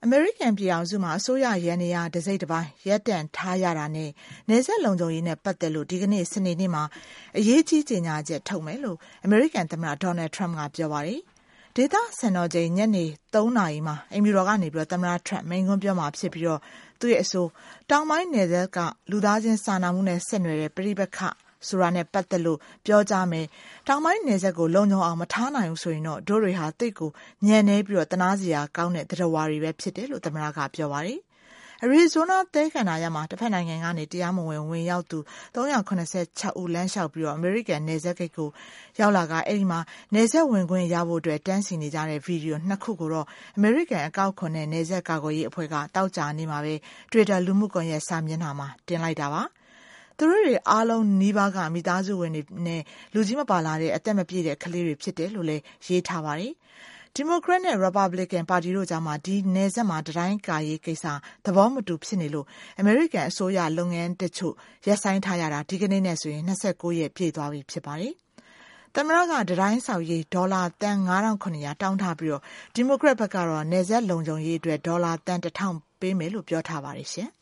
အမေရိကန်ပြည်အောင်စုမှာအစိုးရရန်နေရတစိမ့်တစ်ပိုင်းရပ်တန့်ထားရတာနဲ့နယ်စပ်လုံခြုံရေးနဲ့ပတ်သက်လို့ဒီကနေ့စနေနေ့မှာအရေးကြီးကြေညာချက်ထုတ်မယ်လို့အမေရိကန်သမ္မတဒေါ်နယ်ထရမ့်ကပြောပါတယ်။ဒေသစံတော်ချိန်ညနေ3 နာရီမှာအိမ်ဖြူတော်ကနေပြီးတော့သမ္မတထရမ့်မိန့်ခွန်းပြောမှာဖြစ်ပြီးတော့သူ့ရဲ့အဆိုတောင်ပိုင်းနယ်စပ်ကလူသားချင်းစာနာမှုနဲ့ဆက်နွယ်တဲ့ပြည်ပခဆိုတာနဲ့ပတ်သက်လို့ပြောကြားမယ်။တောင်ပိုင်းနယ်စပ်ကိုလုံခြုံအောင်မထားနိုင်ဘူးဆိုရင်တော့တို့တွေဟာတိတ်ကိုညံနေပြီးတော့တနာစရာကောင်းတဲ့တရဝါတွေပဲဖြစ်တယ်လို့သမ္မတကပြောပါတယ်။အရီဇိုနာသဲကန္တာရမှာတစ်ဖက်နိုင်ငံကနေတရားမဝင်ရောက်သူ386ဦးလမ်းလျှောက်ပြီးတော့အမေရိကန်နယ်စပ်ဂိတ်ကိုရောက်လာကအဲ့ဒီမှာနယ်စပ်ဝင်ခွင့်ရဖို့အတွက်တန်းစီနေကြတဲ့ဗီဒီယို2ခုကိုတော့အမေရိကန်အကောက်ခွန်နဲ့နယ်စပ်ကာကွယ်ရေးအဖွဲ့ကတောက်ကြနေမှာပဲ Twitter လူမှုကွန်ရက်စာမျက်နှာမှာတင်လိုက်တာပါ။သူတို့တွေအားလုံးနီးပါးကမိသားစုဝင်တွေနဲ့လူကြီးမပါလာတဲ့အသက်မပြည့်တဲ့ကလေးတွေဖြစ်တယ်လို့လည်းရေးထားပါတယ်။ဒီမိုကရက်နဲ့ရီပတ်ဘလစ်ကန်ပါတီတို့ကြားမှာဒီနယ်စပ်မှာတိုင်းကာရေးကိစ္စသဘောမတူဖြစ်နေလို့အမေရိကန်အစိုးရလုပ်ငန်းတချို့ရပ်ဆိုင်းထားရတာဒီကနေ့နဲ့ဆိုရင်29ရက်ပြည့်သွားပြီဖြစ်ပါတယ်။သမ္မတကတိုင်းဆောက်ရေးဒေါ်လာတန်9,900တောင်းထားပြီးတော့ဒီမိုကရက်ဘက်ကတော့နယ်စပ်လုံခြုံရေးအတွက်ဒေါ်လာတန်1,000ပေးမယ်လို့ပြောထားပါတယ်ရှင်။